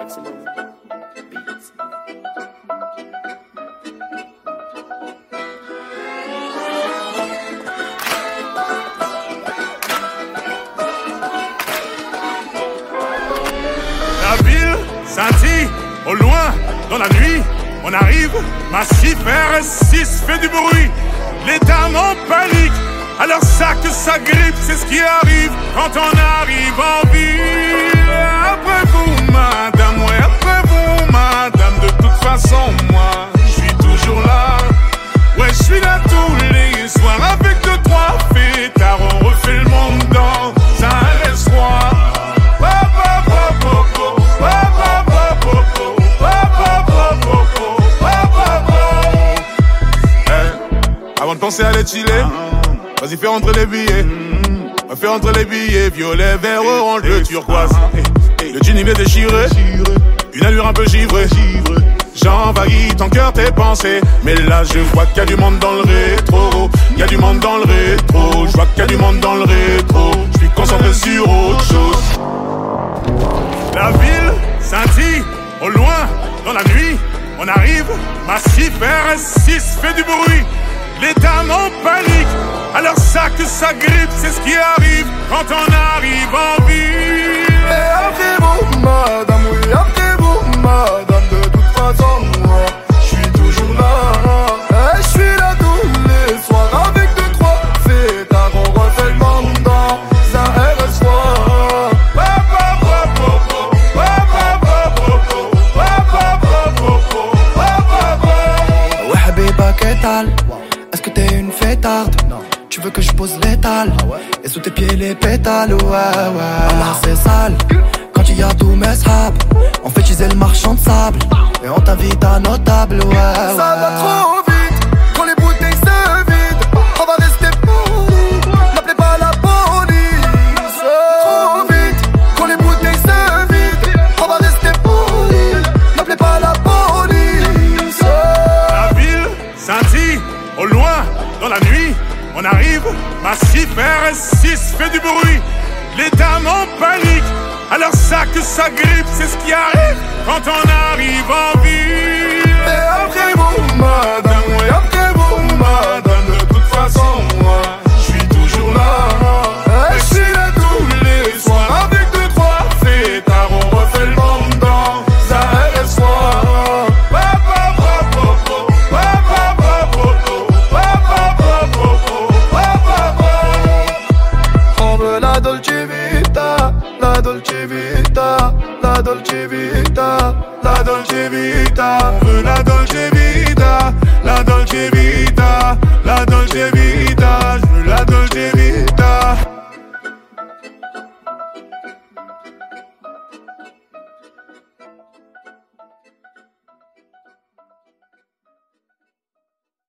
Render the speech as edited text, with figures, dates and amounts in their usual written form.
Maximum Beats. La ville scintille au loin dans la nuit. On arrive, massif RS6 fait du bruit. Les dames en panique, alors ça que ça grippe, c'est ce qui arrive quand on arrive en ville. Après vous, madame, ouais, après vous, madame. De toute façon, moi, je suis toujours là. Ouais, je suis là tous les soirs avec deux, trois fêtards. On refait le monde dans un restaurant. Avant de penser à les chiller, vas-y fais rentrer les billets. Fais rentrer les billets, violet, vert, orange, bleu, turquoise. Le jean il est déchiré, une allure un peu givrée. J'envahis ton cœur, tes pensées. Mais là je vois qu'il y a du monde dans le rétro. Il y a du monde dans le rétro. Je vois qu'il y a du monde dans le rétro. Je suis concentré sur autre chose. La ville scintille au loin dans la nuit. On arrive, massif RS6 fait du bruit. Les dames en panique, alors ça que ça grippe, c'est ce qui arrive quand on arrive en ville. Et après vous, madame, oui, après vous, madame. De toute façon, moi, je suis toujours là. Et je suis là tous les soirs avec deux, trois fêtards. On refait le monde dans un RS3. Ouais, habiba, qu'est-ce est-ce que t'es une fêtarde? Non. Tu veux que je pose l'étal? Et sous tes pieds les pétales? Ouais. C'est sale. Quand il y a tous mes sables, on fait teaser le marchand de sable. Et on t'invite à nos tables, ouais. Ça va trop vite, quand les bouteilles se vident. On va rester polis, n'appelez pas la police. Trop vite, quand les bouteilles se vident. On va rester polis, n'appelez pas la police. La ville scintille au loin, dans la nuit, on arrive, massif RS6 fait du bruit. Les dames en panique, alors ça que ça grippe, c'est ce qui arrive quand on arrive en ville. Et après vous, madame, oui, après vous, madame. De toute façon, moi, je suis toujours là. Et je suis là tous les soirs avec deux, trois fêtards. On refait le monde dans un RS3. La dolce vita, la dolce vita, la dolce vita, la dolce vita. On veut la dolce vita, la dolce vita, la dolce vita.